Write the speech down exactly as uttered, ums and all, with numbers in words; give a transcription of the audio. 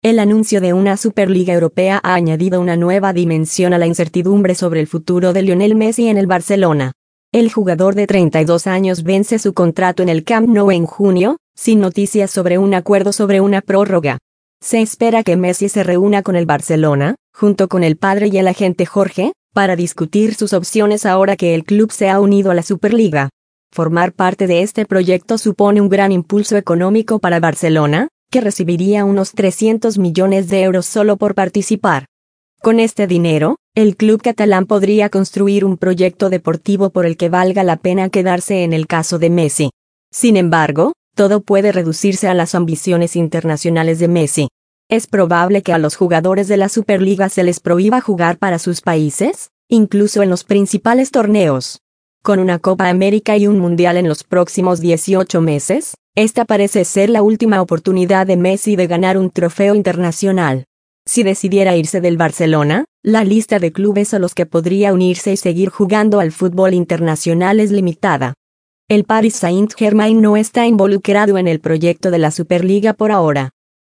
El anuncio de una Superliga Europea ha añadido una nueva dimensión a la incertidumbre sobre el futuro de Lionel Messi en el Barcelona. El jugador de treinta y dos años vence su contrato en el Camp Nou en junio, sin noticias sobre un acuerdo sobre una prórroga. Se espera que Messi se reúna con el Barcelona, junto con el padre y el agente Jorge, para discutir sus opciones ahora que el club se ha unido a la Superliga. Formar parte de este proyecto supone un gran impulso económico para Barcelona, que recibiría unos trescientos millones de euros solo por participar. Con este dinero, el club catalán podría construir un proyecto deportivo por el que valga la pena quedarse en el caso de Messi. Sin embargo, todo puede reducirse a las ambiciones internacionales de Messi. ¿Es probable que a los jugadores de la Superliga se les prohíba jugar para sus países, incluso en los principales torneos? Con una Copa América y un Mundial en los próximos dieciocho meses, esta parece ser la última oportunidad de Messi de ganar un trofeo internacional. Si decidiera irse del Barcelona, la lista de clubes a los que podría unirse y seguir jugando al fútbol internacional es limitada. El Paris Saint-Germain no está involucrado en el proyecto de la Superliga por ahora.